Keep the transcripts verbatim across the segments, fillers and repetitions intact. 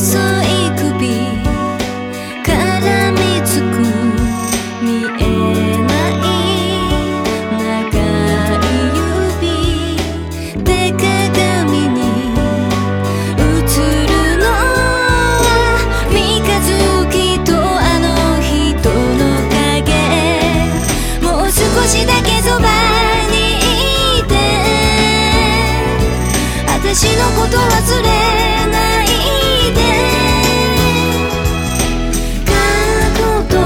細い首絡みつく見えない長い指で鏡に映るのは三日月とあの人の影。もう少しだけそばにいて私のこと忘れないで。過去と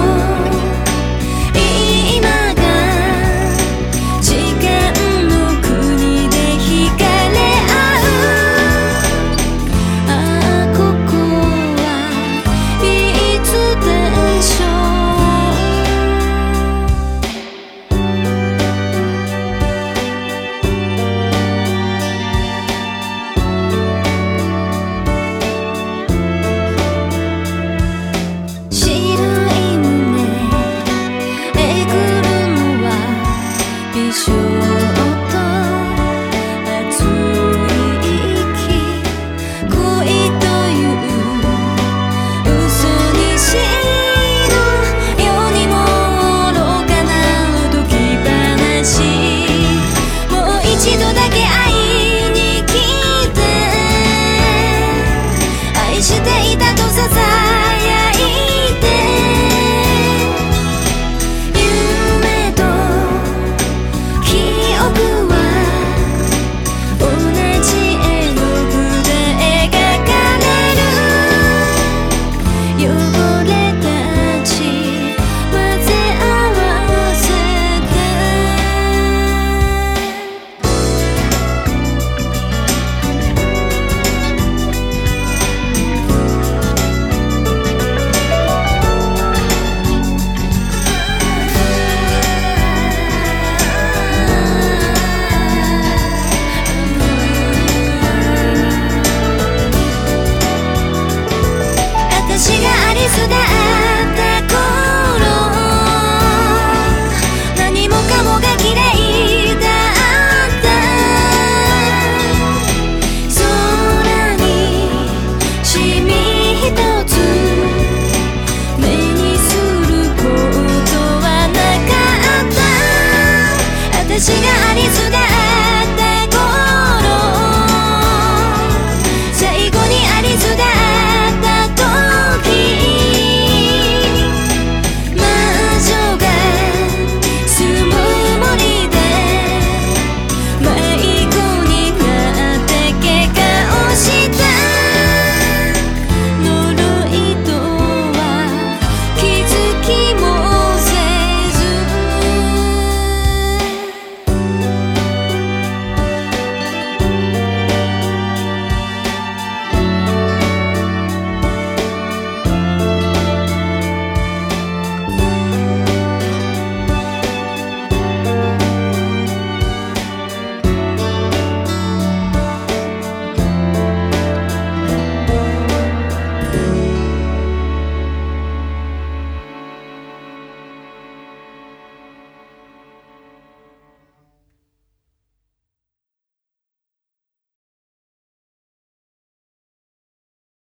今が時間の国で惹かれ合う。ああここはいつでしょう。美少と熱い息恋という嘘にしろ世にも愚かなおとぎ話。もう一度だけ会いに来て愛していたとささ